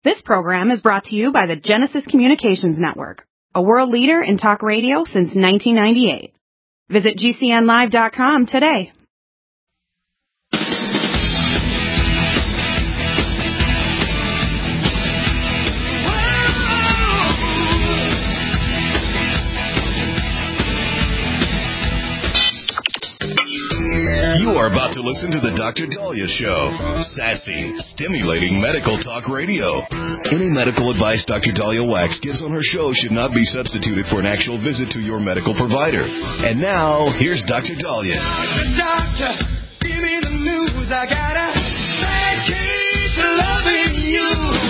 This program is brought to you by the Genesis Communications Network, a world leader in talk radio since 1998. Visit GCNlive.com today. You are about to listen to the Dr. Daliah Show. Sassy, stimulating medical talk radio. Any medical advice Dr. Daliah Wax gives on her show should not be substituted for an actual visit to your medical provider. And now, here's Dr. Daliah. Doctor, give me the news. I got a bad case of loving you.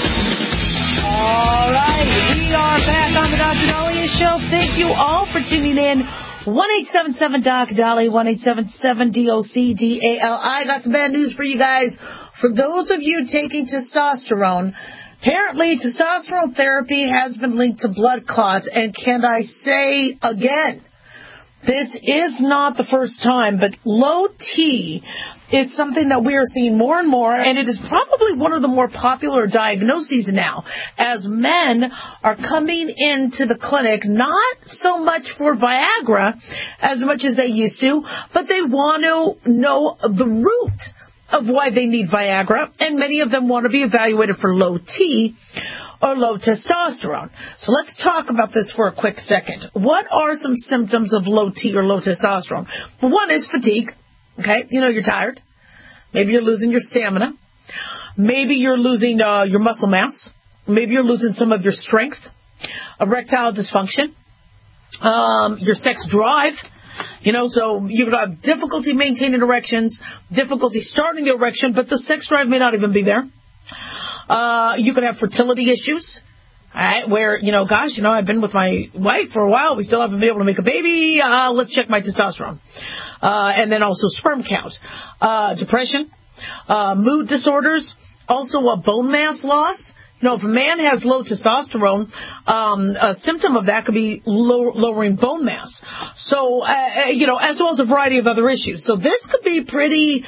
All right, we are back on the Dr. Daliah Show. Thank you all for tuning in. 1-877-DOC-DALI, 1-877-DOC-DALI. Got some bad news for you guys. For those of you taking testosterone, apparently testosterone therapy has been linked to blood clots. And can I say again, this is not the first time, but low T is something that we are seeing more and more, and it is probably one of the more popular diagnoses now, as men are coming into the clinic not so much for Viagra as much as they used to, but they want to know the root of why they need Viagra, and many of them want to be evaluated for low T or low testosterone. So let's talk about this for a quick second. What are some symptoms of low T or low testosterone? Well, one is fatigue. Okay, you're tired. Maybe you're losing your stamina. Maybe you're losing your muscle mass. Maybe you're losing some of your strength. Erectile dysfunction. Your sex drive. So you could have difficulty maintaining erections, difficulty starting the erection, but the sex drive may not even be there. You could have fertility issues. All right, where, I've been with my wife for a while. We still haven't been able to make a baby. Let's check my testosterone. And then also sperm count. Depression, mood disorders, also a bone mass loss. If a man has low testosterone, a symptom of that could be lowering bone mass. So, as well as a variety of other issues. So this could be pretty,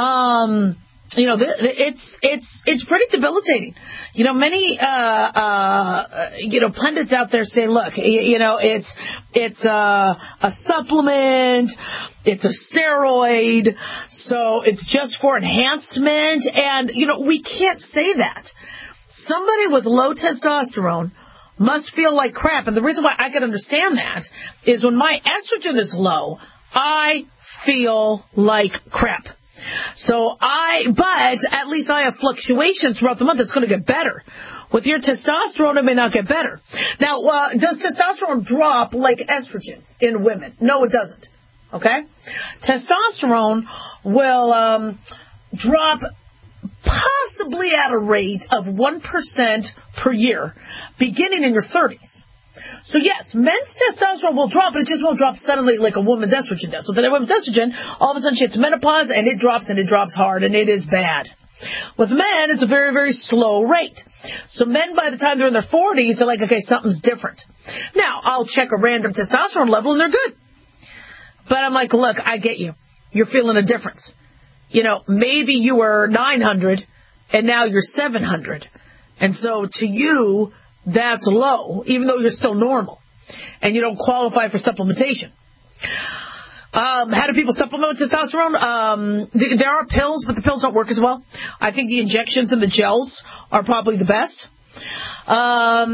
it's pretty debilitating. Many, pundits out there say, look, it's a supplement, it's a steroid, so it's just for enhancement. And, we can't say that. Somebody with low testosterone must feel like crap. And the reason why I can understand that is when my estrogen is low, I feel like crap. But at least I have fluctuations throughout the month. It's going to get better. With your testosterone, it may not get better. Now, does testosterone drop like estrogen in women? No, it doesn't. Okay? Testosterone will drop possibly at a rate of 1% per year, beginning in your 30s. So yes, men's testosterone will drop, but it just won't drop suddenly like a woman's estrogen does. So then a woman's estrogen, all of a sudden she hits menopause, and it drops hard, and it is bad. With men, it's a very, very slow rate. So men, by the time they're in their 40s, they're like, okay, something's different. Now, I'll check a random testosterone level, and they're good. But I'm like, look, I get you. You're feeling a difference. Maybe you were 900, and now you're 700. And so to you, that's low, even though you're still normal, and you don't qualify for supplementation. How do people supplement with testosterone? There are pills, but the pills don't work as well. I think the injections and the gels are probably the best. But,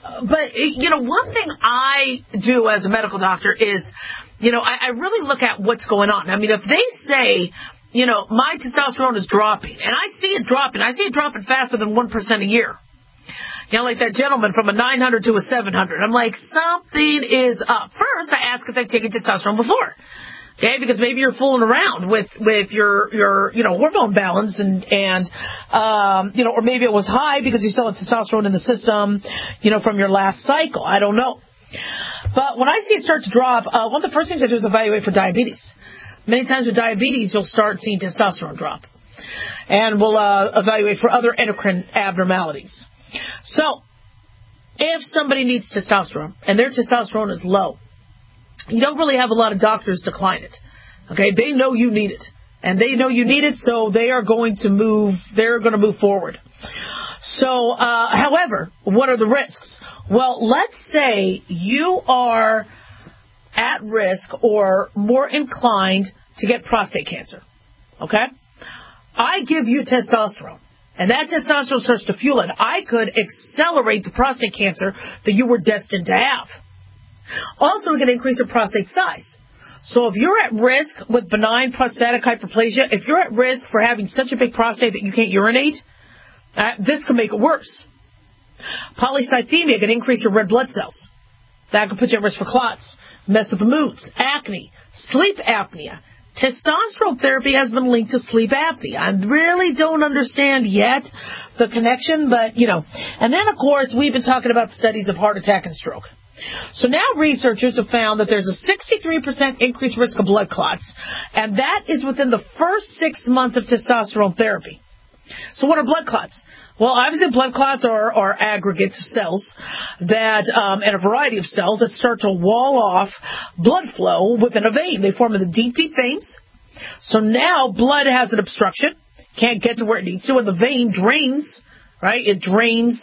one thing I do as a medical doctor is, I really look at what's going on. I mean, if they say, my testosterone is dropping, and I see it dropping faster than 1% a year. Like that gentleman from a 900 to a 700. I'm like, something is up. First, I ask if they've taken testosterone before. Okay, because maybe you're fooling around with your hormone balance and or maybe it was high because you still had testosterone in the system, from your last cycle. I don't know. But when I see it start to drop, one of the first things I do is evaluate for diabetes. Many times with diabetes, you'll start seeing testosterone drop. And we'll evaluate for other endocrine abnormalities. So, if somebody needs testosterone and their testosterone is low, you don't really have a lot of doctors decline it. Okay, they know you need it. And they know you need it, so they're going to move forward. So, however, what are the risks? Well, let's say you are at risk or more inclined to get prostate cancer. Okay? I give you testosterone, and that testosterone starts to fuel it. I could accelerate the prostate cancer that you were destined to have. Also, we can increase your prostate size. So if you're at risk with benign prostatic hyperplasia, if you're at risk for having such a big prostate that you can't urinate, this could make it worse. Polycythemia can increase your red blood cells. That could put you at risk for clots, mess with the moods, acne, sleep apnea. Testosterone therapy has been linked to sleep apnea. I really don't understand yet the connection, but, And then, of course, we've been talking about studies of heart attack and stroke. So now researchers have found that there's a 63% increased risk of blood clots, and that is within the first 6 months of testosterone therapy. So what are blood clots? Well, obviously blood clots are aggregates of cells that, and a variety of cells that start to wall off blood flow within a vein. They form in the deep, deep veins. So now blood has an obstruction, can't get to where it needs to, and the vein drains, right? It drains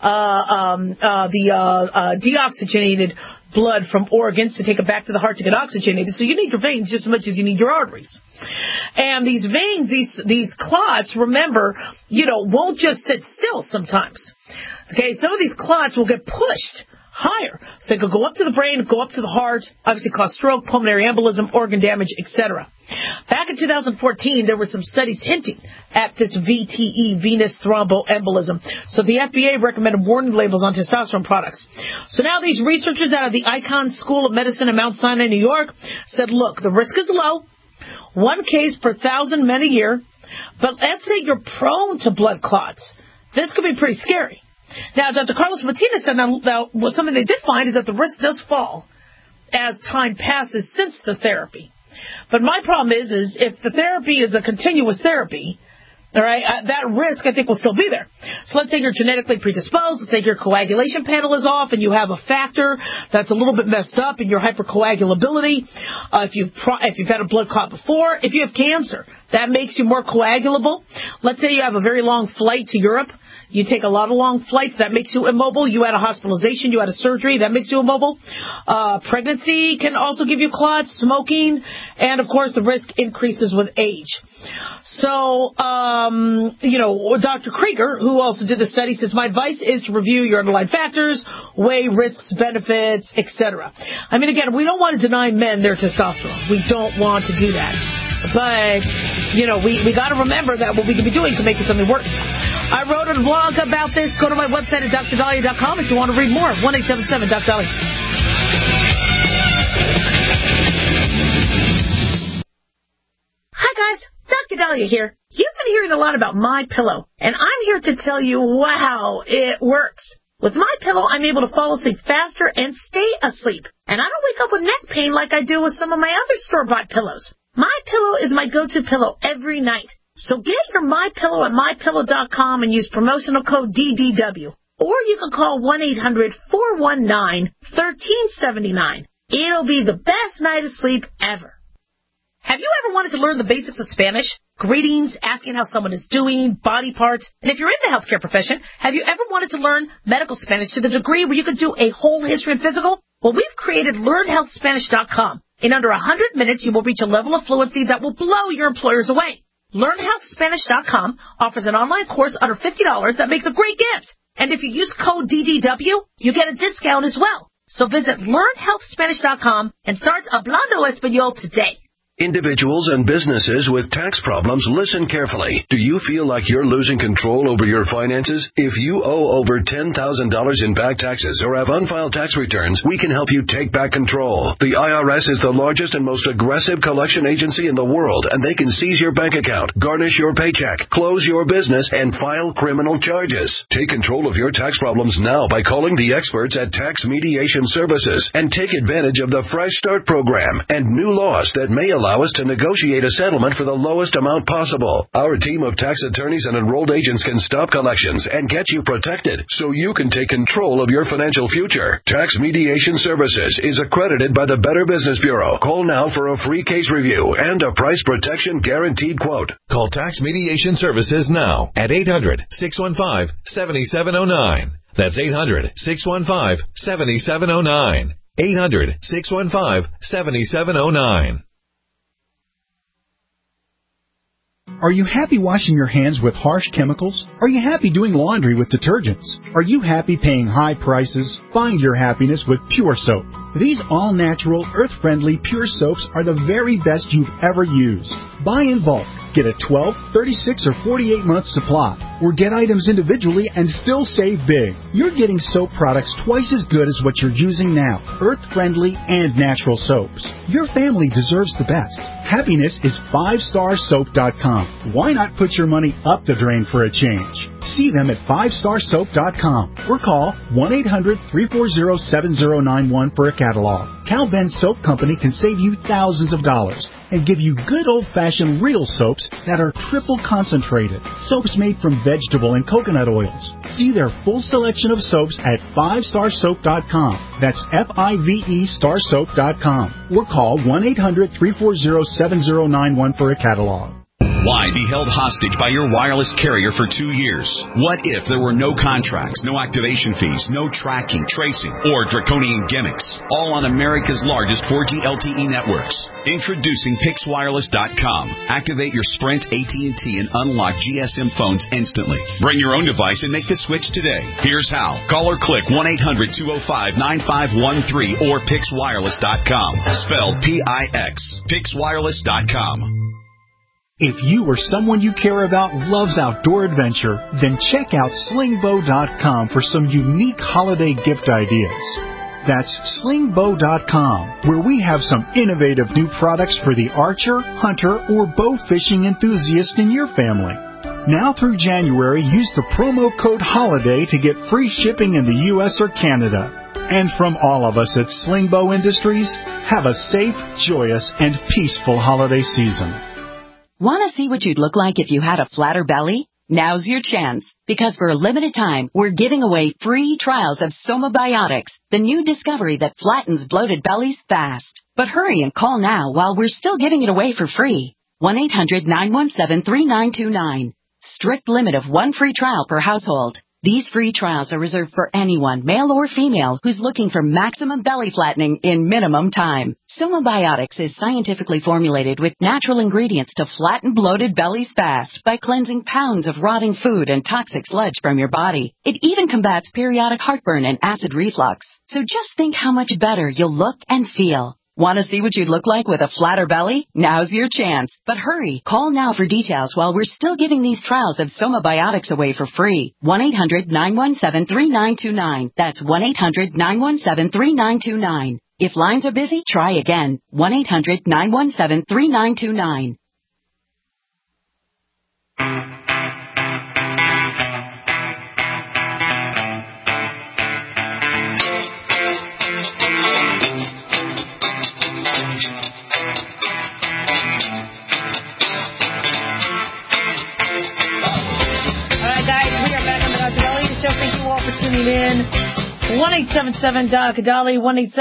the deoxygenated blood from organs to take it back to the heart to get oxygenated. So you need your veins just as much as you need your arteries. And these veins, these clots, remember, won't just sit still sometimes. Okay, some of these clots will get pushed higher. So they could go up to the brain, go up to the heart, obviously cause stroke, pulmonary embolism, organ damage, etc. Back in 2014, there were some studies hinting at this VTE, venous thromboembolism. So the FDA recommended warning labels on testosterone products. So now these researchers out of the Icahn School of Medicine in Mount Sinai, New York, said, look, the risk is low, 1 case per 1,000 men a year, but let's say you're prone to blood clots. This could be pretty scary. Now, Dr. Carlos Martinez said now something they did find is that the risk does fall as time passes since the therapy. But my problem is if the therapy is a continuous therapy, all right, that risk, I think, will still be there. So let's say you're genetically predisposed. Let's say your coagulation panel is off and you have a factor that's a little bit messed up in your hypercoagulability. If you've had a blood clot before, if you have cancer, that makes you more coagulable. Let's say you have a very long flight to Europe. You take a lot of long flights, that makes you immobile. You had a hospitalization, you had a surgery, that makes you immobile. Pregnancy can also give you clots, smoking, and of course the risk increases with age. So, Dr. Krieger, who also did the study, says, my advice is to review your underlying factors, weigh risks, benefits, etc. I mean, again, we don't want to deny men their testosterone. We don't want to do that. But, we got to remember that what we could be doing could make it something worse. I wrote a blog about this. Go to my website at drdahlia.com if you want to read more. 1-877-DOC-DAHLIA. Hi, guys. Dr. Dahlia here. You've been hearing a lot about MyPillow, and I'm here to tell you, wow, it works. With MyPillow, I'm able to fall asleep faster and stay asleep. And I don't wake up with neck pain like I do with some of my other store-bought pillows. MyPillow is my go-to pillow every night. So get your MyPillow at MyPillow.com and use promotional code DDW. Or you can call 1-800-419-1379. It'll be the best night of sleep ever. Have you ever wanted to learn the basics of Spanish? Greetings, asking how someone is doing, body parts. And if you're in the healthcare profession, have you ever wanted to learn medical Spanish to the degree where you could do a whole history and physical? Well, we've created LearnHealthSpanish.com. In under 100 minutes, you will reach a level of fluency that will blow your employers away. LearnHealthSpanish.com offers an online course under $50 that makes a great gift. And if you use code DDW, you get a discount as well. So visit LearnHealthSpanish.com and start Hablando Español today. Individuals and businesses with tax problems, listen carefully. Do you feel like you're losing control over your finances? If you owe over $10,000 in back taxes or have unfiled tax returns, we can help you take back control. The IRS is the largest and most aggressive collection agency in the world, and they can seize your bank account, garnish your paycheck, close your business, and file criminal charges. Take control of your tax problems now by calling the experts at Tax Mediation Services and take advantage of the Fresh Start program and new laws that may allow allow us to negotiate a settlement for the lowest amount possible. Our team of tax attorneys and enrolled agents can stop collections and get you protected so you can take control of your financial future. Tax Mediation Services is accredited by the Better Business Bureau. Call now for a free case review and a price protection guaranteed quote. Call Tax Mediation Services now at 800-615-7709. That's 800-615-7709. 800-615-7709. Are you happy washing your hands with harsh chemicals? Are you happy doing laundry with detergents? Are you happy paying high prices? Find your happiness with Pure Soap. These all-natural, earth-friendly Pure Soaps are the very best you've ever used. Buy in bulk. Get a 12, 36, or 48-month supply, or get items individually and still save big. You're getting soap products twice as good as what you're using now, earth-friendly and natural soaps. Your family deserves the best. Happiness is 5starsoap.com. Why not put your money up the drain for a change? See them at 5starsoap.com or call 1-800-340-7091 for a catalog. Cal Ben Soap Company can save you thousands of dollars and give you good old-fashioned real soaps that are triple concentrated. Soaps made from vegetable and coconut oils. See their full selection of soaps at 5starsoap.com. That's F-I-V-E starsoap.com. Or call 1-800-340-7091 for a catalog. Why be held hostage by your wireless carrier for 2 years? What if there were no contracts, no activation fees, no tracking, tracing, or draconian gimmicks, all on America's largest 4G LTE networks? Introducing PixWireless.com. Activate your Sprint, AT&T, and unlock GSM phones instantly. Bring your own device and make the switch today. Here's how. Call or click 1-800-205-9513 or PixWireless.com. Spelled P-I-X. PixWireless.com. If you or someone you care about loves outdoor adventure, then check out slingbow.com for some unique holiday gift ideas. That's slingbow.com, where we have some innovative new products for the archer, hunter, or bow fishing enthusiast in your family. Now through January, use the promo code HOLIDAY to get free shipping in the U.S. or Canada. And from all of us at Slingbow Industries, have a safe, joyous, and peaceful holiday season. Want to see what you'd look like if you had a flatter belly? Now's your chance, because for a limited time, we're giving away free trials of Somabiotics, the new discovery that flattens bloated bellies fast. But hurry and call now while we're still giving it away for free. 1-800-917-3929. Strict limit of 1 free trial per household. These free trials are reserved for anyone, male or female, who's looking for maximum belly flattening in minimum time. Somabiotics is scientifically formulated with natural ingredients to flatten bloated bellies fast by cleansing pounds of rotting food and toxic sludge from your body. It even combats periodic heartburn and acid reflux. So just think how much better you'll look and feel. Want to see what you'd look like with a flatter belly? Now's your chance. But hurry, call now for details while we're still giving these trials of Somabiotics away for free. 1-800-917-3929. That's 1-800-917-3929. If lines are busy, try again. 1-800-917-3929. Thank you all for tuning in. 1-877-DOC-DALI,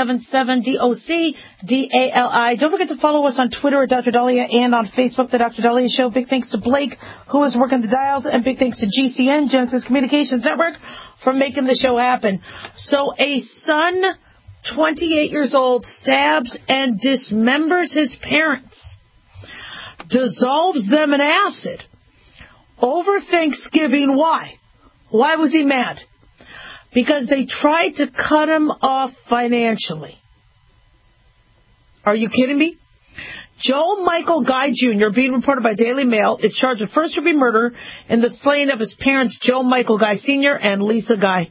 1-877-DOC-DALI. Don't forget to follow us on Twitter at Dr. Dahlia and on Facebook, The Dr. Dahlia Show. Big thanks to Blake, who is working the dials, and big thanks to GCN, Genesis Communications Network, for making the show happen. So a son, 28 years old, stabs and dismembers his parents, dissolves them in acid over Thanksgiving. Why? Why was he mad? Because they tried to cut him off financially. Are you kidding me? Joe Michael Guy Jr., being reported by Daily Mail, is charged with first-degree murder in the slaying of his parents, Joe Michael Guy Sr. and Lisa Guy.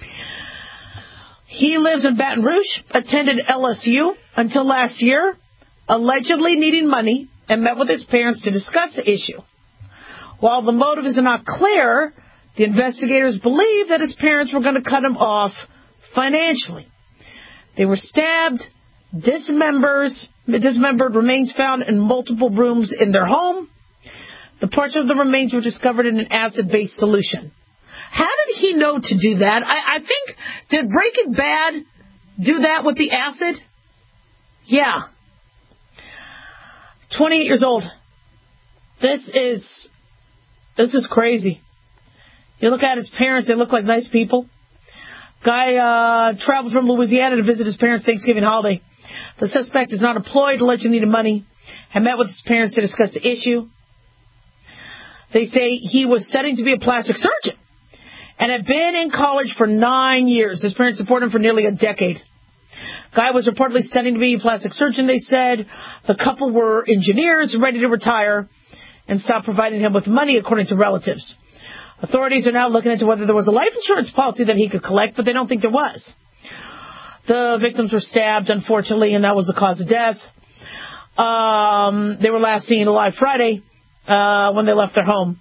He lives in Baton Rouge, attended LSU until last year, allegedly needing money, and met with his parents to discuss the issue. While the motive is not clear, the investigators believe that his parents were going to cut him off financially. They were stabbed Dismembered remains found in multiple rooms in their home. The parts of the remains were discovered in an acid-based solution. How did he know to do that? I think, did Breaking Bad do that with the acid? Yeah. 28 years old. This is crazy. You look at his parents, they look like nice people. Guy traveled from Louisiana to visit his parents' Thanksgiving holiday. The suspect is not employed, allegedly needed money, and met with his parents to discuss the issue. They say he was studying to be a plastic surgeon and had been in college for 9 years. His parents supported him for nearly a decade. Guy was reportedly studying to be a plastic surgeon, they said. The couple were engineers ready to retire and stopped providing him with money, according to relatives. Authorities are now looking into whether there was a life insurance policy that he could collect, but they don't think there was. The victims were stabbed, unfortunately, and that was the cause of death. They were last seen alive Friday when they left their home.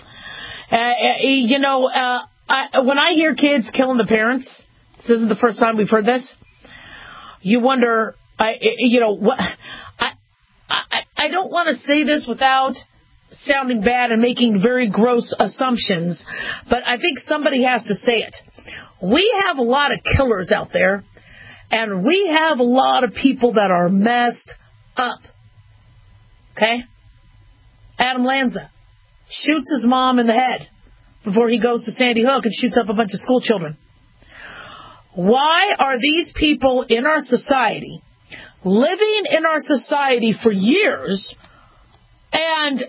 When I hear kids killing the parents, this isn't the first time we've heard this, you wonder, I don't want to say this without sounding bad and making very gross assumptions, but I think somebody has to say it. We have a lot of killers out there, and we have a lot of people that are messed up. Okay? Adam Lanza shoots his mom in the head before he goes to Sandy Hook and shoots up a bunch of school children. Why are these people in our society, living in our society for years, and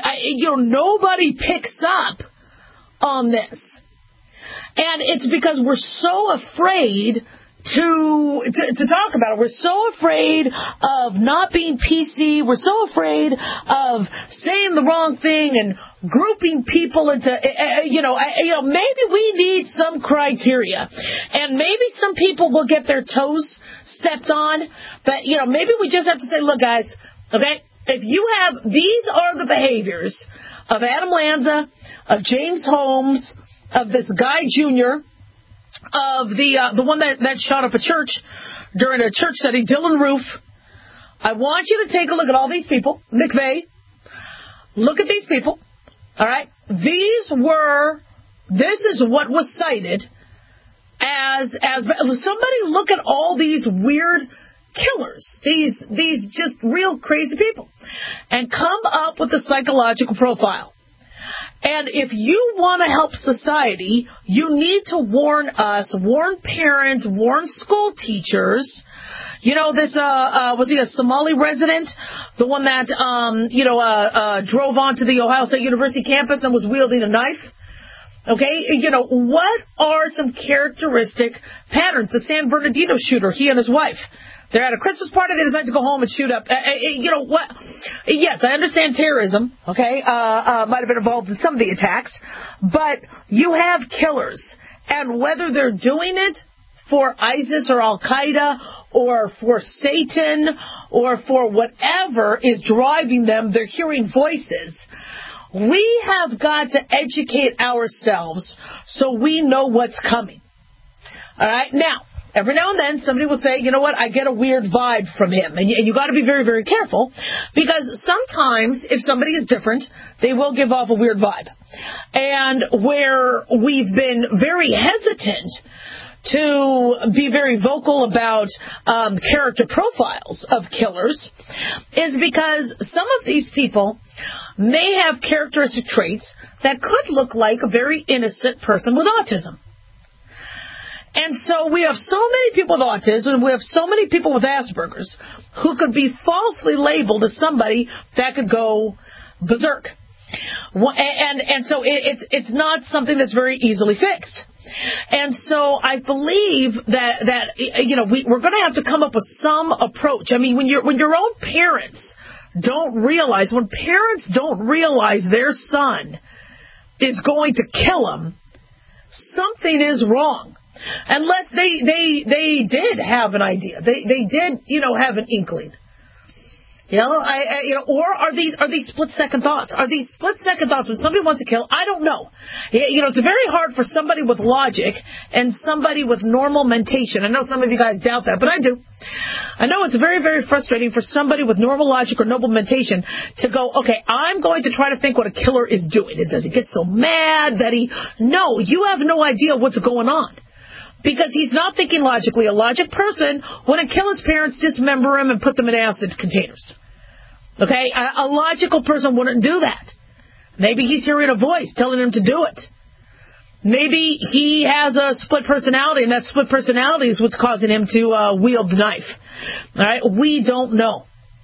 nobody picks up on this? And it's because we're so afraid to talk about it. We're so afraid of not being PC. We're so afraid of saying the wrong thing and grouping people into, maybe we need some criteria. And maybe some people will get their toes stepped on. But, maybe we just have to say, look, guys, okay, if you have, these are the behaviors of Adam Lanza, of James Holmes, of this Guy Jr., of the one that shot up a church during a church study, Dylan Roof. I want you to take a look at all these people. McVeigh. Look at these people. All right? This is what was cited as somebody look at all these weird killers, these just real crazy people, and come up with a psychological profile. And if you want to help society, you need to warn us, warn parents, warn school teachers. This, was he a Somali resident? The one that, drove onto the Ohio State University campus and was wielding a knife? Okay, what are some characteristic patterns? The San Bernardino shooter, he and his wife. They're at a Christmas party. They decide to go home and shoot up. What? Yes, I understand terrorism, okay, might have been involved in some of the attacks. But you have killers. And whether they're doing it for ISIS or Al-Qaeda or for Satan or for whatever is driving them, they're hearing voices. We have got to educate ourselves so we know what's coming. All right? Now, every now and then, somebody will say, you know what, I get a weird vibe from him. And you got to be very, very careful, because sometimes if somebody is different, they will give off a weird vibe. And where we've been very hesitant to be very vocal about character profiles of killers is because some of these people may have characteristic traits that could look like a very innocent person with autism. And so we have so many people with autism, and we have so many people with Asperger's who could be falsely labeled as somebody that could go berserk. And so it's not something that's very easily fixed. And so I believe that we're going to have to come up with some approach. I mean, when your own parents don't realize, when parents don't realize their son is going to kill them, something is wrong. Unless they did have an idea. They did, have an inkling. Or are these split-second thoughts? Are these split-second thoughts when somebody wants to kill? I don't know. It's very hard for somebody with logic and somebody with normal mentation. I know some of you guys doubt that, but I do. I know it's very, very frustrating for somebody with normal logic or normal mentation to go, okay, I'm going to try to think what a killer is doing. Does he get so mad that he... No, you have no idea what's going on. Because he's not thinking logically. A logic person wouldn't kill his parents, dismember him, and put them in acid containers. Okay? A logical person wouldn't do that. Maybe he's hearing a voice telling him to do it. Maybe he has a split personality, and that split personality is what's causing him to wield the knife. All right? We don't know.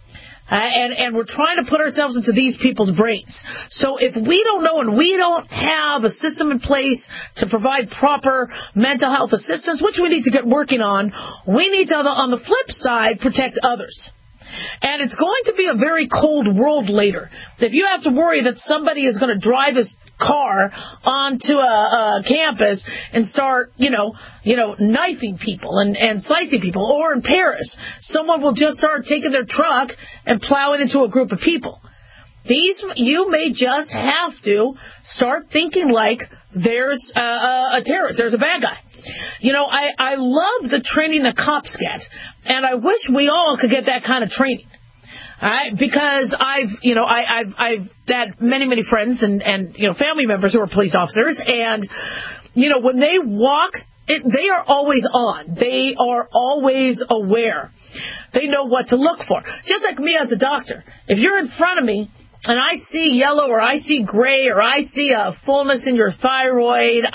And we're trying to put ourselves into these people's brains. So if we don't know and we don't have a system in place to provide proper mental health assistance, which we need to get working on, we need to, on the flip side, protect others. And it's going to be a very cold world later. If you have to worry that somebody is going to drive his car onto a campus and start, knifing people and slicing people, or in Paris, someone will just start taking their truck and plowing into a group of people. You may just have to start thinking like there's a terrorist, there's a bad guy. I love the training that cops get, and I wish we all could get that kind of training. All right, because I've had many friends and family members who are police officers, and when they walk, they are always on. They are always aware. They know what to look for. Just like me as a doctor. If you're in front of me and I see yellow or I see gray or I see a fullness in your thyroid,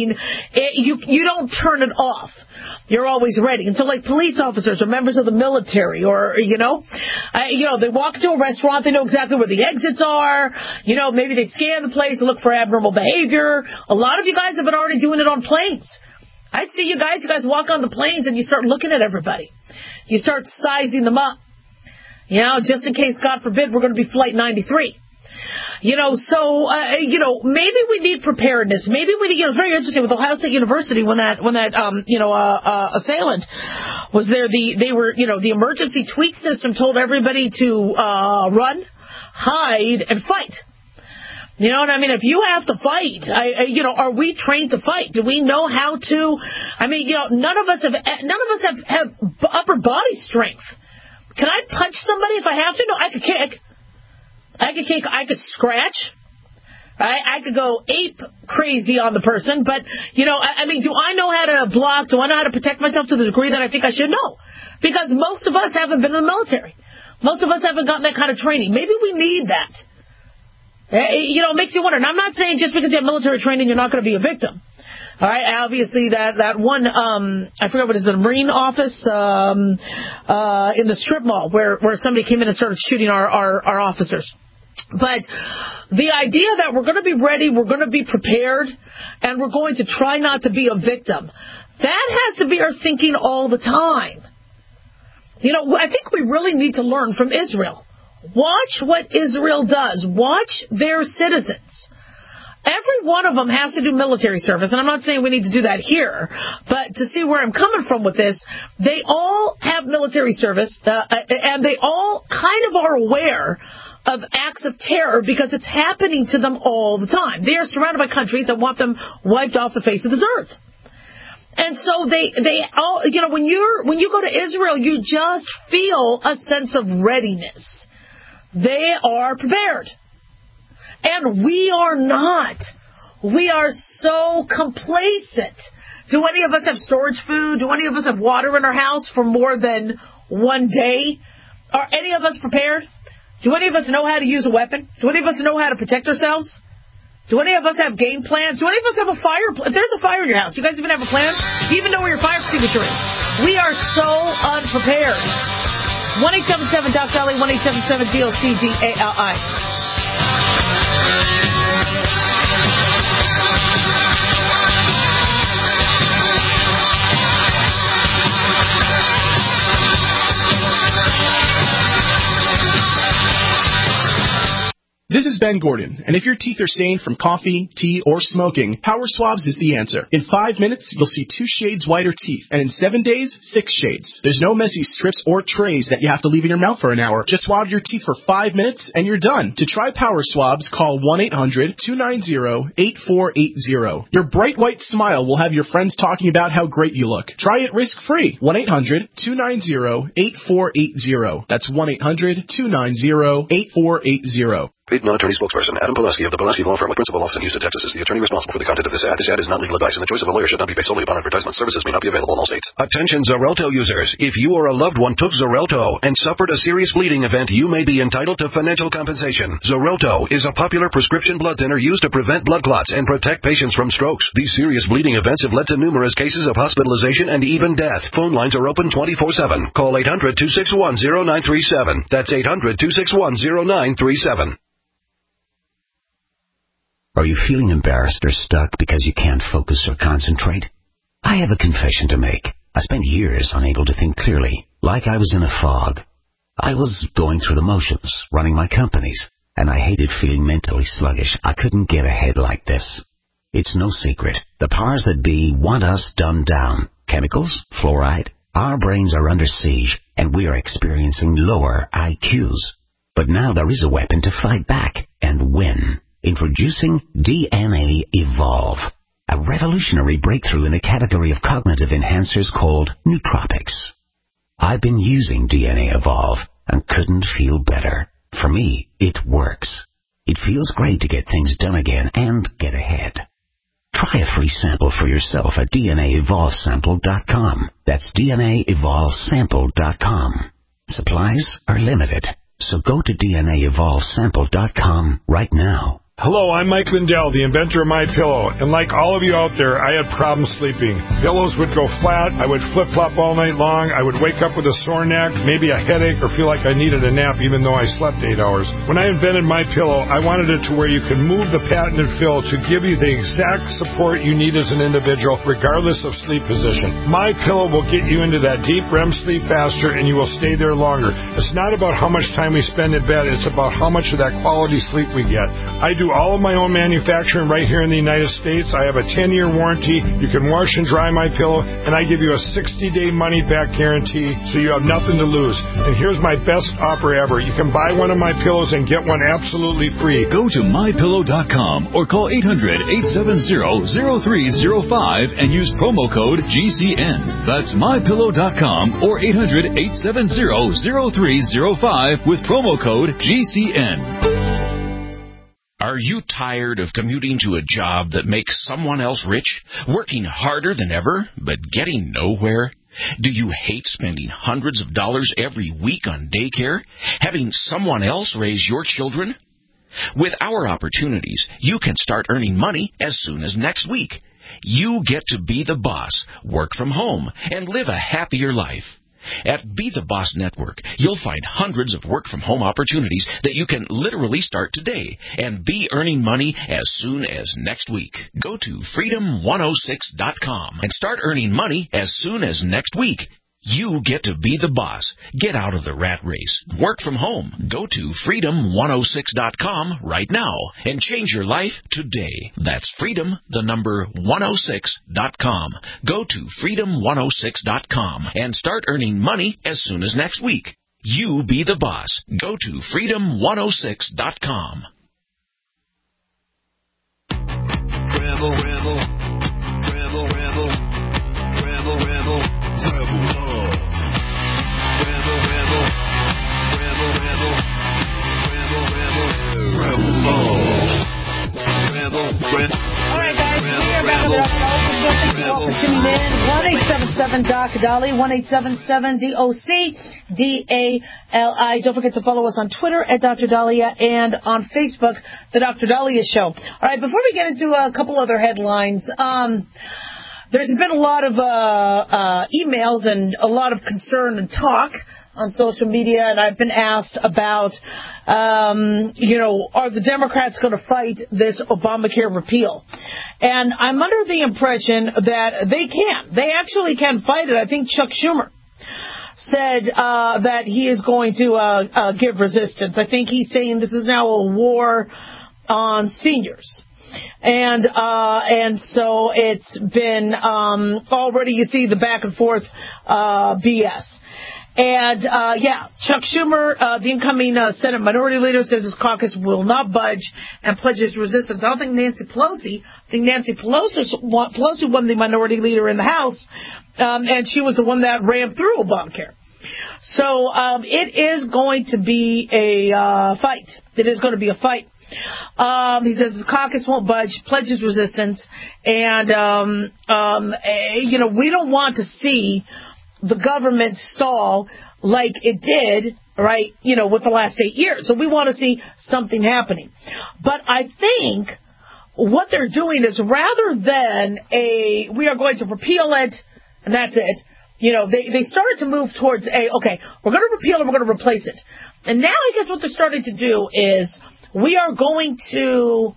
you don't turn it off. You're always ready. And so like police officers or members of the military or, they walk into a restaurant, they know exactly where the exits are. Maybe they scan the place and look for abnormal behavior. A lot of you guys have been already doing it on planes. I see you guys walk on the planes and you start looking at everybody. You start sizing them up. Just in case, God forbid, we're going to be Flight 93. Maybe we need preparedness. Maybe we need, it's very interesting with Ohio State University when that assailant was there, the emergency tweak system told everybody to run, hide, and fight. You know what I mean? If you have to fight, are we trained to fight? Do we know how to? None of us have upper body strength. Can I punch somebody if I have to? No, I could kick. I could scratch. Right? I could go ape crazy on the person. But, do I know how to block? Do I know how to protect myself to the degree that I think I should? No. Because most of us haven't been in the military. Most of us haven't gotten that kind of training. Maybe we need that. It makes you wonder. And I'm not saying just because you have military training, you're not going to be a victim. All right, obviously that one, I forget what it is, a Marine office in the strip mall where somebody came in and started shooting our officers. But the idea that we're going to be ready, we're going to be prepared, and we're going to try not to be a victim, that has to be our thinking all the time. I think we really need to learn from Israel. Watch what Israel does. Watch their citizens. Every one of them has to do military service, and I'm not saying we need to do that here, but to see where I'm coming from with this, they all have military service, and they all kind of are aware of acts of terror because it's happening to them all the time. They are surrounded by countries that want them wiped off the face of this earth. And so they all, when you go to Israel, you just feel a sense of readiness. They are prepared. And we are not. We are so complacent. Do any of us have storage food? Do any of us have water in our house for more than one day? Are any of us prepared? Do any of us know how to use a weapon? Do any of us know how to protect ourselves? Do any of us have game plans? Do any of us have a fire plan? If there's a fire in your house, do you guys even have a plan? Do you even know where your fire extinguisher is? We are so unprepared. 1-877-DOC-DOLLY, 1-877-DOC-DALI. This is Ben Gordon, and if your teeth are stained from coffee, tea, or smoking, Power Swabs is the answer. In 5 minutes, you'll see 2 shades whiter teeth, and in 7 days, 6 shades. There's no messy strips or trays that you have to leave in your mouth for an hour. Just swab your teeth for 5 minutes, and you're done. To try Power Swabs, call 1-800-290-8480. Your bright white smile will have your friends talking about how great you look. Try it risk-free. 1-800-290-8480. That's 1-800-290-8480. Paid non-attorney spokesperson Adam Pulaski of the Pulaski Law Firm with principal office in Houston, Texas, is the attorney responsible for the content of this ad. This ad is not legal advice, and the choice of a lawyer should not be based solely upon advertisement. Services may not be available in all states. Attention Xarelto users. If you or a loved one took Xarelto and suffered a serious bleeding event, you may be entitled to financial compensation. Xarelto is a popular prescription blood thinner used to prevent blood clots and protect patients from strokes. These serious bleeding events have led to numerous cases of hospitalization and even death. Phone lines are open 24/7. Call 800-261-0937. That's 800-261-0937. Are you feeling embarrassed or stuck because you can't focus or concentrate? I have a confession to make. I spent years unable to think clearly, like I was in a fog. I was going through the motions, running my companies, and I hated feeling mentally sluggish. I couldn't get ahead like this. It's no secret. The powers that be want us dumbed down. Chemicals, fluoride. Our brains are under siege, and we are experiencing lower IQs. But now there is a weapon to fight back and win. Introducing DNA Evolve, a revolutionary breakthrough in a category of cognitive enhancers called nootropics. I've been using DNA Evolve and couldn't feel better. For me, it works. It feels great to get things done again and get ahead. Try a free sample for yourself at DNAEvolvesample.com. That's DNAEvolvesample.com. Supplies are limited, so go to DNAEvolvesample.com right now. Hello, I'm Mike Lindell, the inventor of MyPillow, and like all of you out there, I had problems sleeping. Pillows would go flat, I would flip-flop all night long, I would wake up with a sore neck, maybe a headache, or feel like I needed a nap even though I slept 8 hours. When I invented MyPillow, I wanted it to where you can move the patented fill to give you the exact support you need as an individual, regardless of sleep position. MyPillow will get you into that deep REM sleep faster, and you will stay there longer. It's not about how much time we spend in bed, it's about how much of that quality sleep we get. I do all of my own manufacturing right here in the United States. I have a 10-year warranty. You can wash and dry my pillow, and I give you a 60-day money-back guarantee, so you have nothing to lose. And here's my best offer ever. You can buy one of my pillows and get one absolutely free. Go to MyPillow.com or call 800-870-0305 and use promo code GCN. That's MyPillow.com or 800-870-0305 with promo code GCN. Are you tired of commuting to a job that makes someone else rich, working harder than ever, but getting nowhere? Do you hate spending hundreds of dollars every week on daycare, having someone else raise your children? With our opportunities, you can start earning money as soon as next week. You get to be the boss, work from home, and live a happier life. At Be the Boss Network, you'll find hundreds of work-from-home opportunities that you can literally start today and be earning money as soon as next week. Go to freedom106.com and start earning money as soon as next week. You get to be the boss. Get out of the rat race. Work from home. Go to freedom106.com right now and change your life today. That's freedom106.com. Go to freedom106.com and start earning money as soon as next week. You be the boss. Go to freedom106.com. Rebel, rebel, rebel, rebel, rebel, rebel, rebel. All right, guys, we are back with our thank you all for tuning in. 1-877-DOC-DOLLY, 1-877-DOC-DALI. Don't forget to follow us on Twitter at Dr. Dahlia and on Facebook, The Dr. Dahlia Show. All right, before we get into a couple other headlines, there's been a lot of emails and a lot of concern and talk on social media, and I've been asked about, are the Democrats going to fight this Obamacare repeal? And I'm under the impression that they can. They actually can fight it. I think Chuck Schumer said that he is going to give resistance. I think he's saying this is now a war on seniors. And so it's been already, you see the back and forth BS. And, Chuck Schumer, the incoming Senate Minority Leader, says his caucus will not budge and pledges resistance. I don't think Nancy Pelosi. I think Nancy Pelosi won the Minority Leader in the House, and she was the one that ran through Obamacare. So it is going to be a fight. It is going to be a fight. He says his caucus won't budge, pledges resistance, and, we don't want to see the government stall like it did, right, with the last 8 years. So we want to see something happening. But I think what they're doing is rather than we are going to repeal it, and that's it, they started to move towards okay, we're going to repeal it, we're going to replace it. And now I guess what they're starting to do is we are going to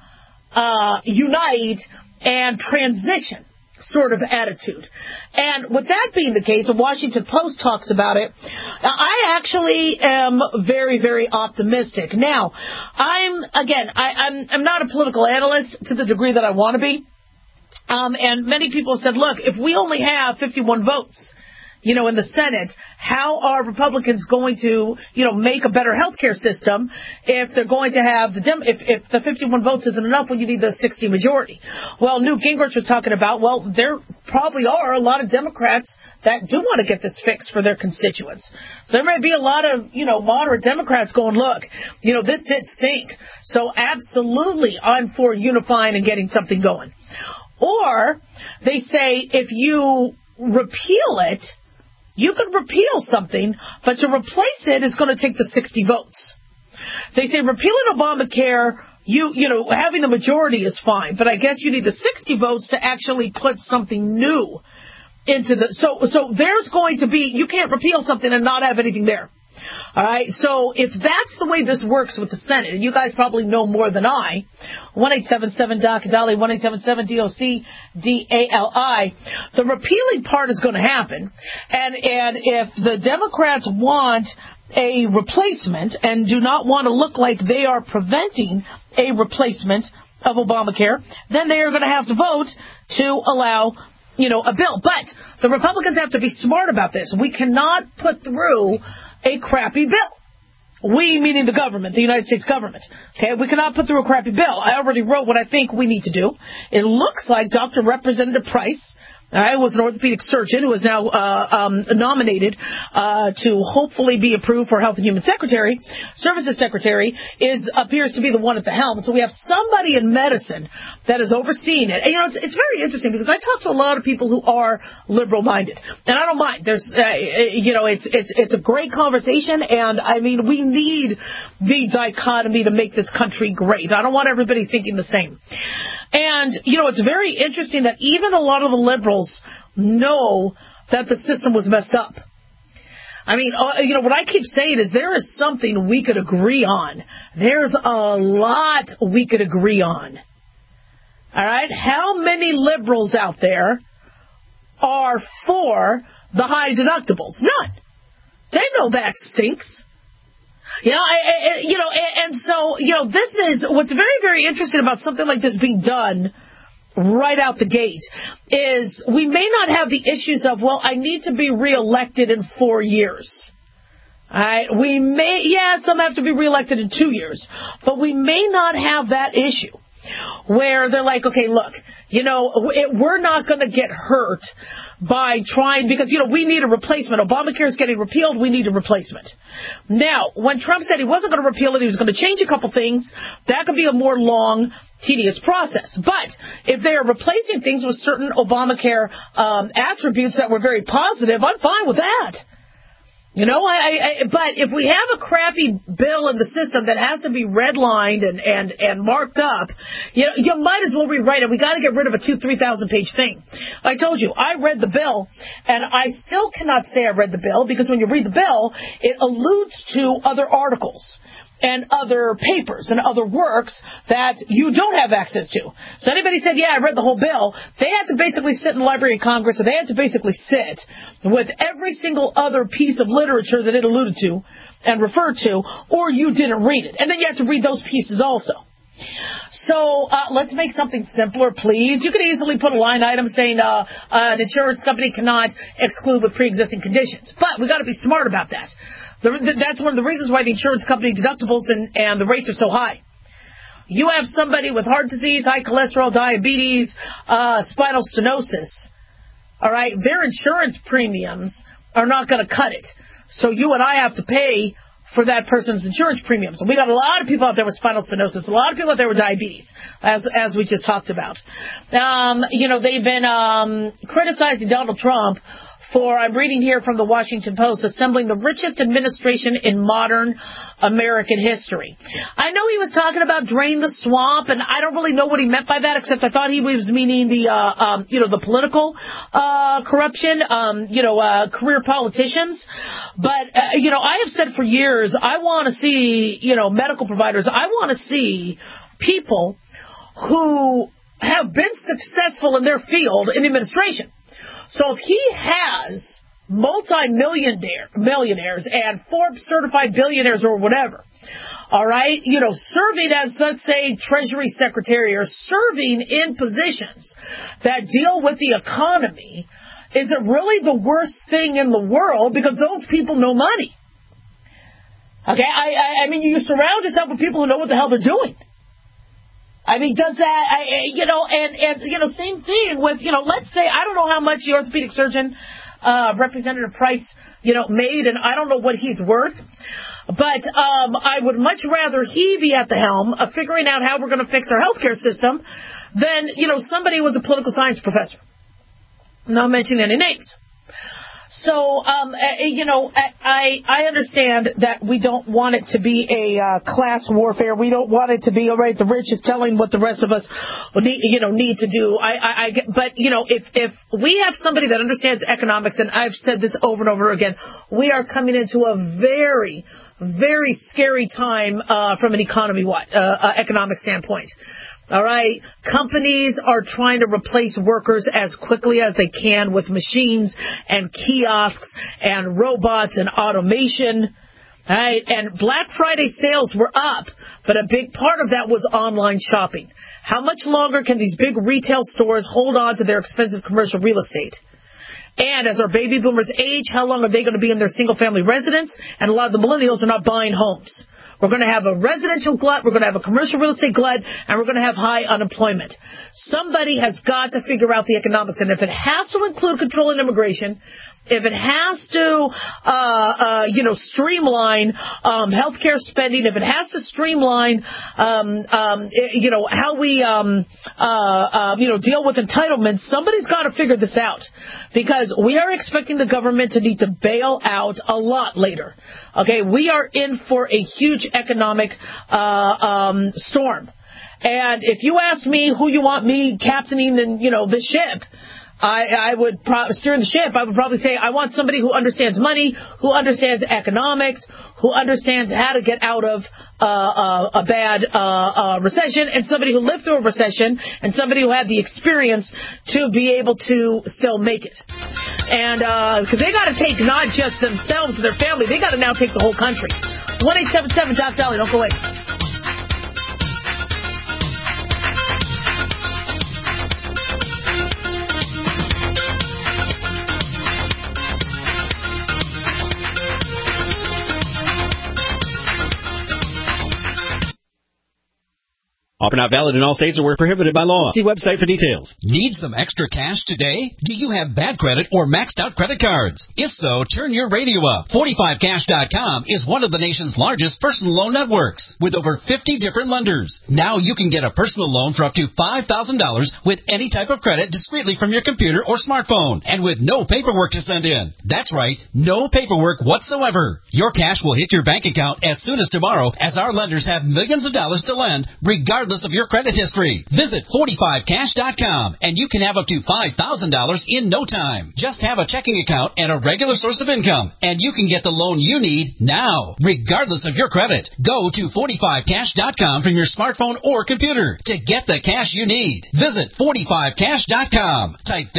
unite and transition sort of attitude. And with that being the case, the Washington Post talks about it, I actually am very, very optimistic. Now, I'm not a political analyst to the degree that I want to be. And many people said, look, if we only have 51 votes, in the Senate, how are Republicans going to, make a better healthcare system if they're going to have if the 51 votes isn't enough when you need the 60 majority? Well, Newt Gingrich was talking about, there probably are a lot of Democrats that do want to get this fixed for their constituents. So there may be a lot of, moderate Democrats going, look, this did stink. So absolutely, I'm for unifying and getting something going. Or they say if you repeal it, you could repeal something, but to replace it is going to take the 60 votes. They say repealing Obamacare, having the majority is fine, but I guess you need the 60 votes to actually put something new into the. So there's going to be, you can't repeal something and not have anything there. All right, so if that's the way this works with the Senate, and you guys probably know more than I, 1-877-DOC-DALI, 1-877-DOC-DALI, the repealing part is going to happen, and if the Democrats want a replacement and do not want to look like they are preventing a replacement of Obamacare, then they are going to have to vote to allow a bill. But the Republicans have to be smart about this. We cannot put through a crappy bill. We, meaning the government, the United States government. Okay, we cannot put through a crappy bill. I already wrote what I think we need to do. It looks like Dr. Representative Price, was an orthopedic surgeon who is now nominated to hopefully be approved for Health and Human Services Secretary, appears to be the one at the helm. So we have somebody in medicine that is overseeing it. And, it's very interesting because I talk to a lot of people who are liberal-minded, and I don't mind. There's, it's a great conversation, and I mean we need the dichotomy to make this country great. I don't want everybody thinking the same. And, it's very interesting that even a lot of the liberals know that the system was messed up. I mean, what I keep saying is there is something we could agree on. There's a lot we could agree on. All right? How many liberals out there are for the high deductibles? None. They know that stinks. And so, this is what's very, very interesting about something like this being done right out the gate is we may not have the issues of, I need to be reelected in 4 years. All right. We may, some have to be reelected in 2 years, but we may not have that issue where they're like, okay, look, we're not going to get hurt by trying, because, we need a replacement. Obamacare is getting repealed. We need a replacement. Now, when Trump said he wasn't going to repeal it, he was going to change a couple things, that could be a more long, tedious process. But if they are replacing things with certain Obamacare attributes that were very positive, I'm fine with that. But if we have a crappy bill in the system that has to be redlined and marked up, you might as well rewrite it. We got to get rid of a 2,000-3,000 page thing. I told you, I read the bill, and I still cannot say I read the bill because when you read the bill, it alludes to other articles and other papers and other works that you don't have access to. So anybody said, I read the whole bill, they had to basically sit in the Library of Congress, or they had to basically sit with every single other piece of literature that it alluded to and referred to, or you didn't read it. And then you have to read those pieces also. So let's make something simpler, please. You could easily put a line item saying an insurance company cannot exclude with pre-existing conditions. But we got to be smart about that. That's one of the reasons why the insurance company deductibles and the rates are so high. You have somebody with heart disease, high cholesterol, diabetes, spinal stenosis. All right, their insurance premiums are not going to cut it. So you and I have to pay for that person's insurance premiums. And we got a lot of people out there with spinal stenosis, a lot of people out there with diabetes, as we just talked about. They've been criticizing Donald Trump for, I'm reading here from the Washington Post, assembling the richest administration in modern American history. I know he was talking about drain the swamp, and I don't really know what he meant by that, except I thought he was meaning the political corruption, career politicians. But, I have said for years, I want to see, medical providers, I want to see people who have been successful in their field in administration. So if he has multi-millionaires and Forbes certified billionaires or whatever, all right, serving as, let's say, Treasury Secretary or serving in positions that deal with the economy, is it really the worst thing in the world? Because those people know money. Okay, I mean, you surround yourself with people who know what the hell they're doing. I mean, does that, same thing with, let's say, I don't know how much the orthopedic surgeon, Representative Price, made, and I don't know what he's worth, but I would much rather he be at the helm of figuring out how we're going to fix our healthcare system than, somebody who was a political science professor. I'm not mentioning any names. So, I understand that we don't want it to be a class warfare. We don't want it to be, all right, the rich is telling what the rest of us need to do. But if we have somebody that understands economics, and I've said this over and over again, we are coming into a very, very scary time from an economic standpoint. All right, companies are trying to replace workers as quickly as they can with machines and kiosks and robots and automation. All right, and Black Friday sales were up, but a big part of that was online shopping. How much longer can these big retail stores hold on to their expensive commercial real estate? And as our baby boomers age, how long are they going to be in their single-family residence? And a lot of the millennials are not buying homes. We're going to have a residential glut, we're going to have a commercial real estate glut, and we're going to have high unemployment. Somebody has got to figure out the economics, and if it has to include controlling immigration, if it has to, streamline healthcare spending, if it has to streamline, how we, deal with entitlements, somebody's got to figure this out, because we are expecting the government to need to bail out a lot later. Okay, we are in for a huge economic storm. And if you ask me who you want me captaining the ship, I would steering the ship. I would probably say I want somebody who understands money, who understands economics, who understands how to get out of a bad recession, and somebody who lived through a recession, and somebody who had the experience to be able to still make it. And because they got to take not just themselves and their family, they got to now take the whole country. 1-877-Doc-Dolly. Don't go away. Offer not valid in all states or where prohibited by law. See website for details. Need some extra cash today? Do you have bad credit or maxed out credit cards? If so, turn your radio up. 45cash.com is one of the nation's largest personal loan networks with over 50 different lenders. Now you can get a personal loan for up to $5,000 with any type of credit discreetly from your computer or smartphone and with no paperwork to send in. That's right, no paperwork whatsoever. Your cash will hit your bank account as soon as tomorrow, as our lenders have millions of dollars to lend regardless of your credit history. Visit 45cash.com and you can have up to $5,000 in no time. Just have a checking account and a regular source of income, and you can get the loan you need now, regardless of your credit. Go to 45cash.com from your smartphone or computer to get the cash you need. Visit 45cash.com. Type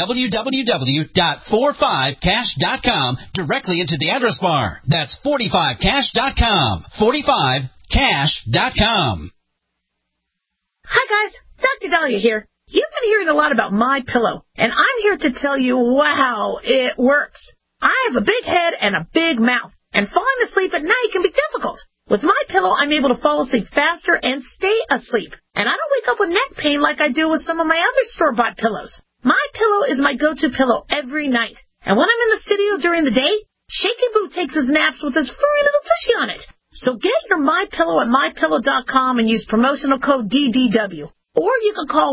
www.45cash.com directly into the address bar. That's 45cash.com. 45cash.com. Hi, guys. Dr. Dahlia here. You've been hearing a lot about MyPillow, and I'm here to tell you, wow, it works. I have a big head and a big mouth, and falling asleep at night can be difficult. With MyPillow, I'm able to fall asleep faster and stay asleep, and I don't wake up with neck pain like I do with some of my other store-bought pillows. MyPillow is my go-to pillow every night, and when I'm in the studio during the day, Shaky Boo takes his naps with his furry little tushy on it. So get your MyPillow at MyPillow.com and use promotional code DDW. Or you can call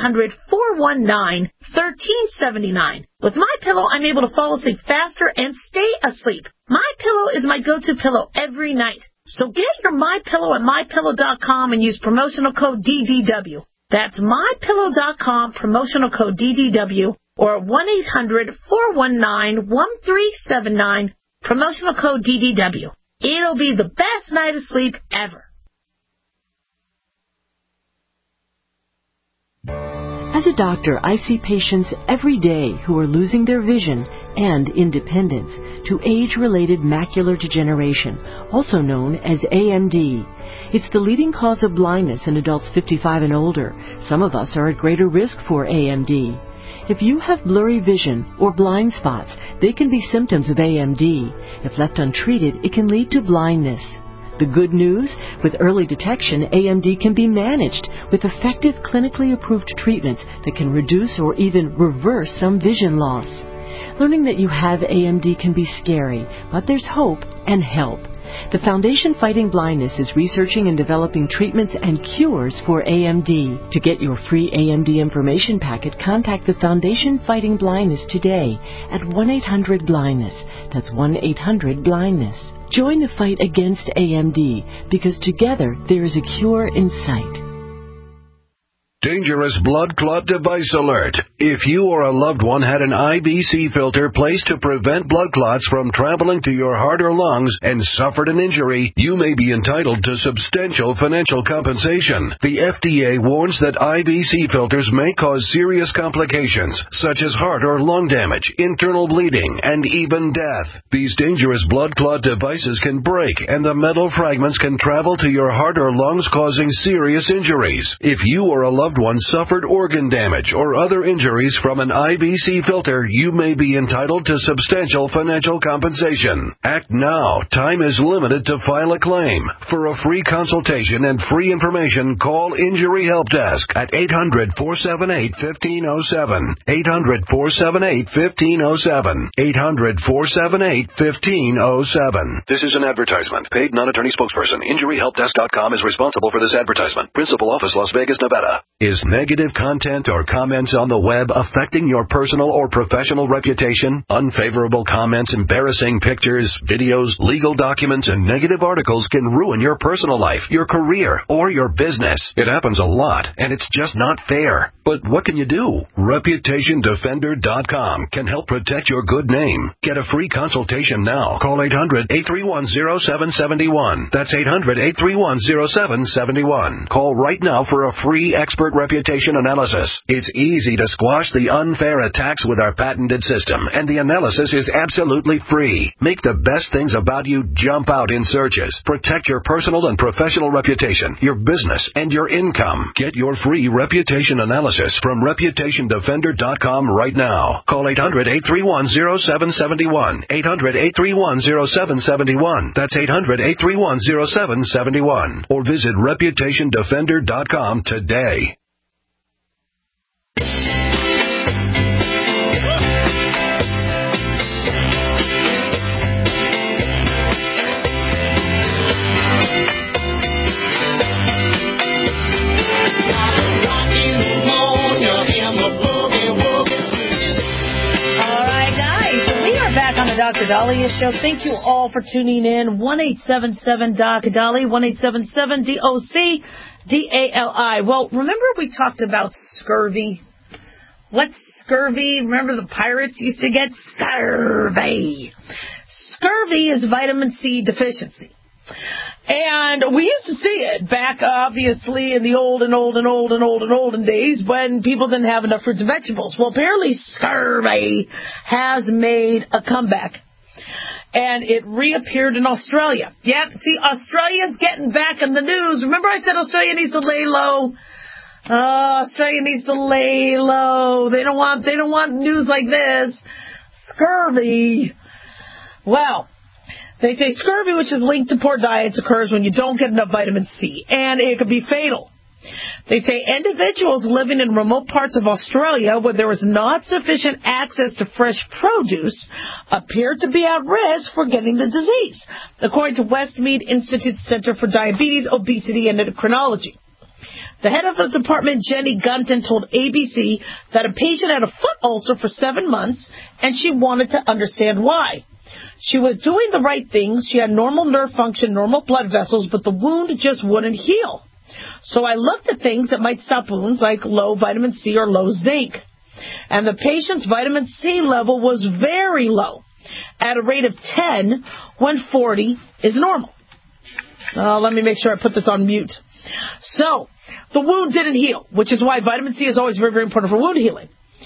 1-800-419-1379. With MyPillow, I'm able to fall asleep faster and stay asleep. MyPillow is my go-to pillow every night. So get your MyPillow at MyPillow.com and use promotional code DDW. That's MyPillow.com, promotional code DDW, or 1-800-419-1379, promotional code DDW. It'll be the best night of sleep ever. As a doctor, I see patients every day who are losing their vision and independence to age-related macular degeneration, also known as AMD. It's the leading cause of blindness in adults 55 and older. Some of us are at greater risk for AMD. If you have blurry vision or blind spots, they can be symptoms of AMD. If left untreated, it can lead to blindness. The good news? With early detection, AMD can be managed with effective clinically approved treatments that can reduce or even reverse some vision loss. Learning that you have AMD can be scary, but there's hope and help. The Foundation Fighting Blindness is researching and developing treatments and cures for AMD. To get your free AMD information packet, contact the Foundation Fighting Blindness today at 1-800-BLINDNESS. That's 1-800-BLINDNESS. Join the fight against AMD, because together there is a cure in sight. Dangerous blood clot device alert. If you or a loved one had an IBC filter placed to prevent blood clots from traveling to your heart or lungs and suffered an injury, you may be entitled to substantial financial compensation. The FDA warns that IBC filters may cause serious complications, such as heart or lung damage, internal bleeding, and even death. These dangerous blood clot devices can break, and the metal fragments can travel to your heart or lungs, causing serious injuries. If you or a loved one suffered organ damage or other injuries from an IBC filter, you may be entitled to substantial financial compensation. Act now. Time is limited to file a claim. For a free consultation and free information, call Injury Help Desk at 800-478-1507. 800-478-1507. 800-478-1507. This is an advertisement. Paid non-attorney spokesperson. InjuryHelpDesk.com is responsible for this advertisement. Principal office, Las Vegas, Nevada. Is negative content or comments on the web affecting your personal or professional reputation? Unfavorable comments, embarrassing pictures, videos, legal documents, and negative articles can ruin your personal life, your career, or your business. It happens a lot, and it's just not fair. But what can you do? ReputationDefender.com can help protect your good name. Get a free consultation now. Call 800-831-0771. That's 800-831-0771. Call right now for a free expert reputation analysis. It's easy to squash the unfair attacks with our patented system, and the analysis is absolutely free. Make the best things about you jump out in searches. Protect your personal and professional reputation, your business, and your income. Get your free reputation analysis from ReputationDefender.com right now. Call 800-831-0771. 800-831-0771. That's 800-831-0771. Or visit ReputationDefender.com today. Dr. Dahlia Show. Thank you all for tuning in. 1-877-DOC-DALI, 1-877-DOC-DALI. Well, remember we talked about scurvy? What's scurvy? Remember the pirates used to get scurvy. Scurvy is vitamin C deficiency. And we used to see it back, obviously, in the olden days when people didn't have enough fruits and vegetables. Well, apparently scurvy has made a comeback. And it reappeared in Australia. Yeah, see, Australia's getting back in the news. Remember I said Australia needs to lay low? Australia needs to lay low. They don't want news like this. Scurvy. Well, they say scurvy, which is linked to poor diets, occurs when you don't get enough vitamin C, and it could be fatal. They say individuals living in remote parts of Australia where there is not sufficient access to fresh produce appear to be at risk for getting the disease, according to Westmead Institute's Center for Diabetes, Obesity, and Endocrinology. The head of the department, Jenny Gunton, told ABC that a patient had a foot ulcer for 7 months, and she wanted to understand why. She was doing the right things. She had normal nerve function, normal blood vessels, but the wound just wouldn't heal. So I looked at things that might stop wounds, like low vitamin C or low zinc. And the patient's vitamin C level was very low, at a rate of 10 when 40 is normal. Let me make sure I put this on mute. So the wound didn't heal, which is why vitamin C is always very, very important for wound healing.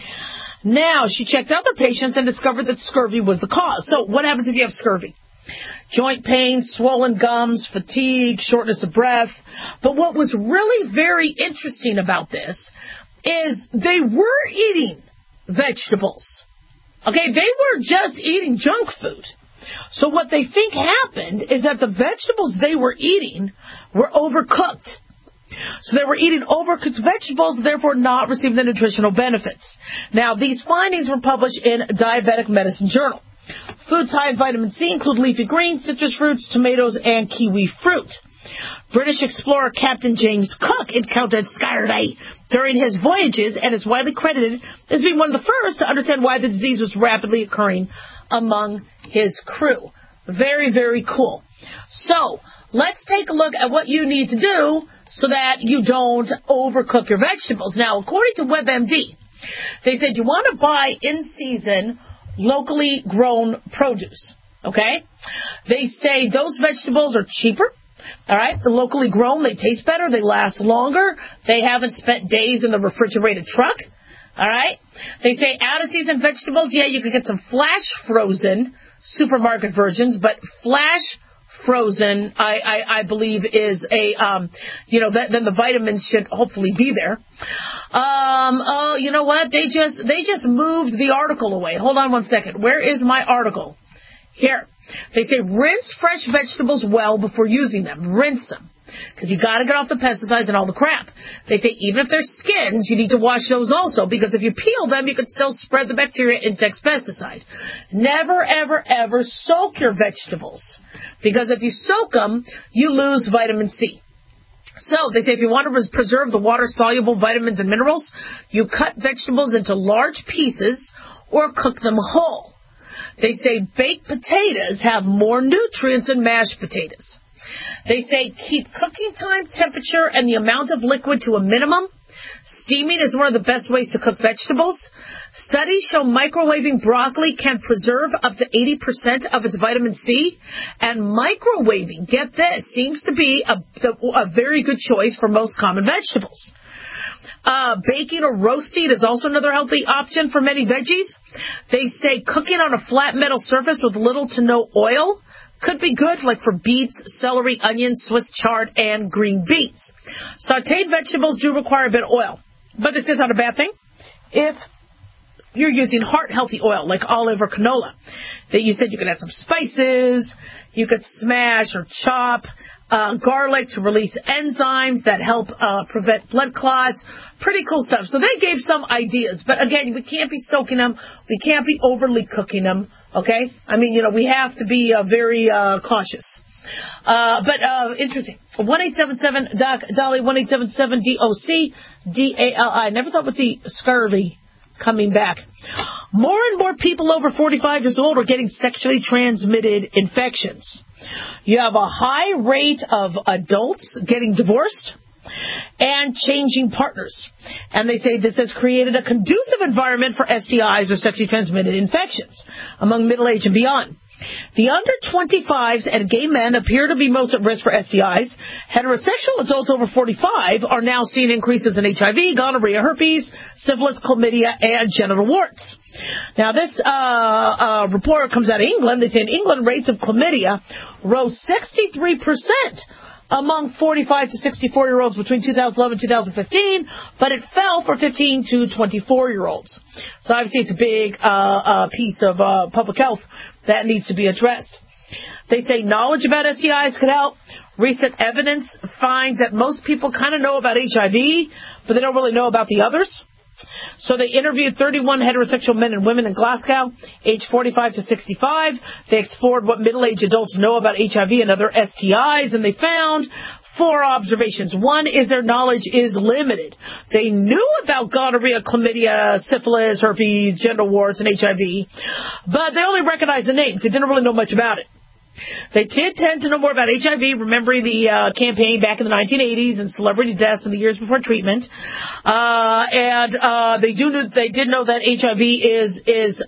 Now, she checked other patients and discovered that scurvy was the cause. So what happens if you have scurvy? Joint pain, swollen gums, fatigue, shortness of breath. But what was really very interesting about this is they were eating vegetables. Okay, they were just eating junk food. So what they think happened is that the vegetables they were eating were overcooked. So they were eating overcooked vegetables, therefore not receiving the nutritional benefits. Now, these findings were published in Diabetic Medicine Journal. Foods high in vitamin C include leafy greens, citrus fruits, tomatoes, and kiwi fruit. British explorer Captain James Cook encountered scurvy during his voyages and is widely credited as being one of the first to understand why the disease was rapidly occurring among his crew. Very, very cool. So, let's take a look at what you need to do so that you don't overcook your vegetables. Now, according to WebMD, they said you want to buy in-season, locally grown produce, okay? They say those vegetables are cheaper, all right? They're locally grown, they taste better, they last longer, they haven't spent days in the refrigerated truck, all right? They say out-of-season vegetables, yeah, you could get some flash frozen supermarket versions, but flash frozen, I believe, is a, then the vitamins should hopefully be there. Oh, you know what? They just moved the article away. Hold on one second. Where is my article? Here. They say rinse fresh vegetables well before using them. Rinse them. Because you got to get off the pesticides and all the crap. They say even if they're skins, you need to wash those also, because if you peel them, you could still spread the bacteria, insects, pesticide. Never, ever, ever soak your vegetables, because if you soak them, you lose vitamin C. So they say if you want to preserve the water-soluble vitamins and minerals, you cut vegetables into large pieces or cook them whole. They say baked potatoes have more nutrients than mashed potatoes. They say keep cooking time, temperature, and the amount of liquid to a minimum. Steaming is one of the best ways to cook vegetables. Studies show microwaving broccoli can preserve up to 80% of its vitamin C. And microwaving, get this, seems to be a very good choice for most common vegetables. Baking or roasting is also another healthy option for many veggies. They say cooking on a flat metal surface with little to no oil could be good, like for beets, celery, onions, Swiss chard, and green beans. Sautéed vegetables do require a bit of oil, but this is not a bad thing if you're using heart-healthy oil, like olive or canola. That you said you could add some spices, you could smash or chop garlic to release enzymes that help prevent blood clots. Pretty cool stuff. So they gave some ideas, but again, we can't be soaking them. We can't be overly cooking them. Okay? I mean, we have to be very cautious. But interesting. 1-877-DOC-DALI, 1-877-DOC-DALI. Never thought we'd see scurvy coming back. More and more people over 45 years old are getting sexually transmitted infections. You have a high rate of adults getting divorced and changing partners. And they say this has created a conducive environment for STIs or sexually transmitted infections among middle age and beyond. The under 25s and gay men appear to be most at risk for STIs. Heterosexual adults over 45 are now seeing increases in HIV, gonorrhea, herpes, syphilis, chlamydia, and genital warts. Now, this report comes out of England. They say in England, rates of chlamydia rose 63% among 45 to 64-year-olds between 2011 and 2015, but it fell for 15 to 24-year-olds. So obviously it's a big piece of public health that needs to be addressed. They say knowledge about STIs could help. Recent evidence finds that most people kind of know about HIV, but they don't really know about the others. So they interviewed 31 heterosexual men and women in Glasgow, aged 45 to 65. They explored what middle-aged adults know about HIV and other STIs, and they found 4 observations. One is their knowledge is limited. They knew about gonorrhea, chlamydia, syphilis, herpes, genital warts, and HIV, but they only recognized the names. They didn't really know much about it. They did tend to know more about HIV, remembering the campaign back in the 1980s and celebrity deaths in the years before treatment. They did know that HIV is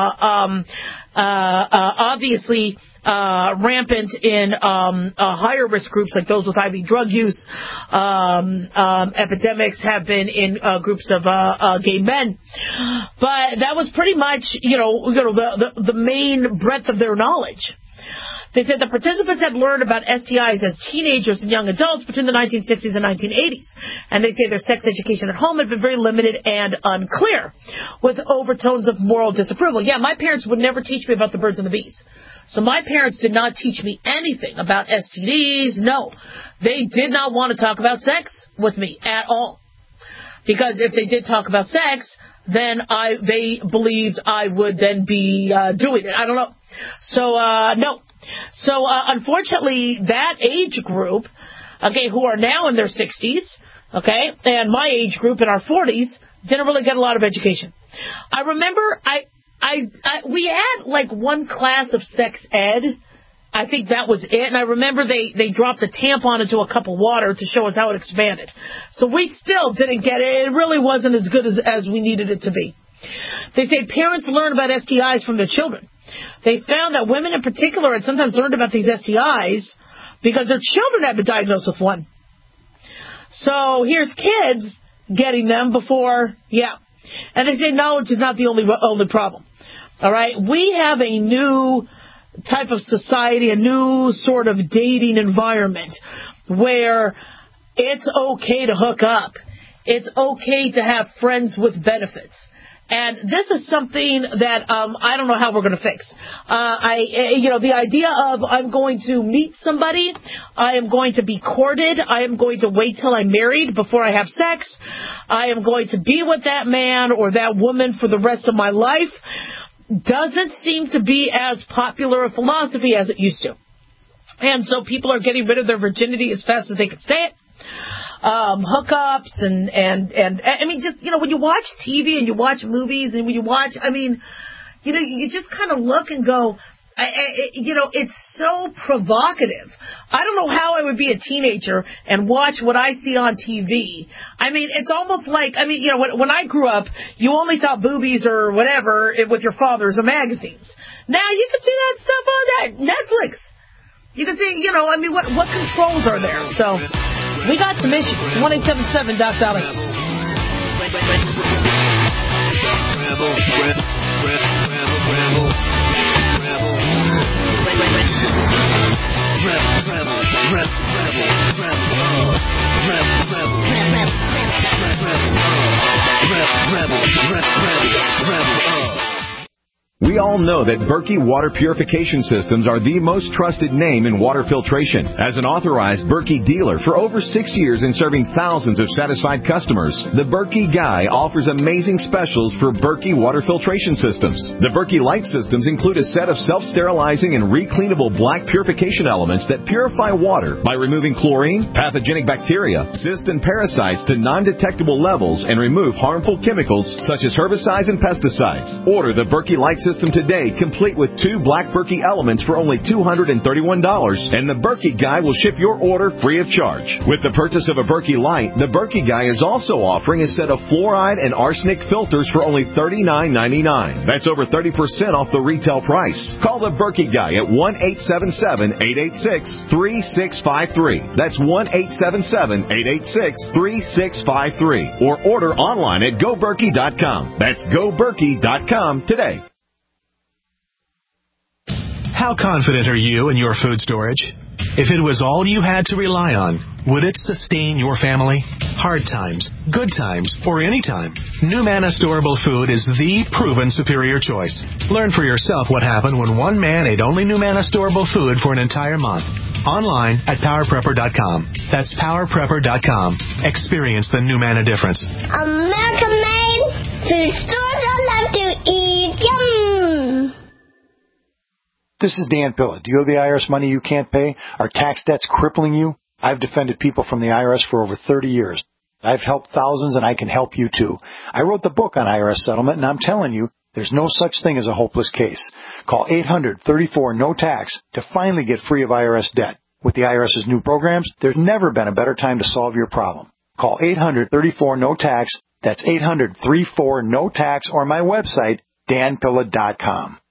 obviously rampant in higher risk groups like those with IV drug use. Epidemics have been in groups of gay men. But that was pretty much, the main breadth of their knowledge. They said the participants had learned about STIs as teenagers and young adults between the 1960s and 1980s. And they say their sex education at home had been very limited and unclear, with overtones of moral disapproval. Yeah, my parents would never teach me about the birds and the bees. So my parents did not teach me anything about STDs. No, they did not want to talk about sex with me at all. Because if they did talk about sex, then they believed I would then be doing it. I don't know. So, no. So, unfortunately, that age group, okay, who are now in their 60s, okay, and my age group in our 40s, didn't really get a lot of education. I remember we had like one class of sex ed. I think that was it. And I remember they dropped a tampon into a cup of water to show us how it expanded. So we still didn't get it. It really wasn't as good as we needed it to be. They say parents learn about STIs from their children. They found that women in particular had sometimes learned about these STIs because their children had been diagnosed with one. So here's kids getting them before, And they say knowledge is not the only problem. All right? We have a new type of society, a new sort of dating environment where it's okay to hook up. It's okay to have friends with benefits. And this is something that I don't know how we're going to fix. The idea of I'm going to meet somebody, I am going to be courted, I am going to wait till I'm married before I have sex, I am going to be with that man or that woman for the rest of my life, doesn't seem to be as popular a philosophy as it used to. And so people are getting rid of their virginity as fast as they can say it. Hookups and I mean, just, when you watch TV and you watch movies and when you watch, you just kind of look and go, it's so provocative. I don't know how I would be a teenager and watch what I see on TV. I mean, it's almost like, when I grew up, you only saw boobies or whatever with your fathers or magazines. Now you can see that stuff on that Netflix. You can see, what controls are there? So we got some issues. 1-877-DOC-DOLLY. We all know that Berkey Water Purification Systems are the most trusted name in water filtration. As an authorized Berkey dealer for over 6 years and serving thousands of satisfied customers, the Berkey Guy offers amazing specials for Berkey Water Filtration Systems. The Berkey Light Systems include a set of self-sterilizing and recleanable black purification elements that purify water by removing chlorine, pathogenic bacteria, cysts, and parasites to non-detectable levels and remove harmful chemicals such as herbicides and pesticides. Order the Berkey Light System today, complete with 2 black Berkey elements for only $231, and the Berkey Guy will ship your order free of charge. With the purchase of a Berkey Light, the Berkey Guy is also offering a set of fluoride and arsenic filters for only $39.99. That's over 30% off the retail price. Call the Berkey Guy at 1-877-886-3653. That's 1-877-886-3653. Or order online at GoBerkey.com. That's GoBerkey.com today. How confident are you in your food storage? If it was all you had to rely on, would it sustain your family? Hard times, good times, or any time, NuManna storable food is the proven superior choice. Learn for yourself what happened when one man ate only NuManna storable food for an entire month. Online at PowerPrepper.com. That's PowerPrepper.com. Experience the NuManna difference. American made, food stores I love to eat. Yum! This is Dan Pilla. Do you owe the IRS money you can't pay? Are tax debts crippling you? I've defended people from the IRS for over 30 years. I've helped thousands, and I can help you too. I wrote the book on IRS settlement, and I'm telling you, there's no such thing as a hopeless case. Call 800-34-NO-TAX to finally get free of IRS debt. With the IRS's new programs, there's never been a better time to solve your problem. Call 800-34-NO-TAX. That's 800-34-NO-TAX, or my website, danpilla.com.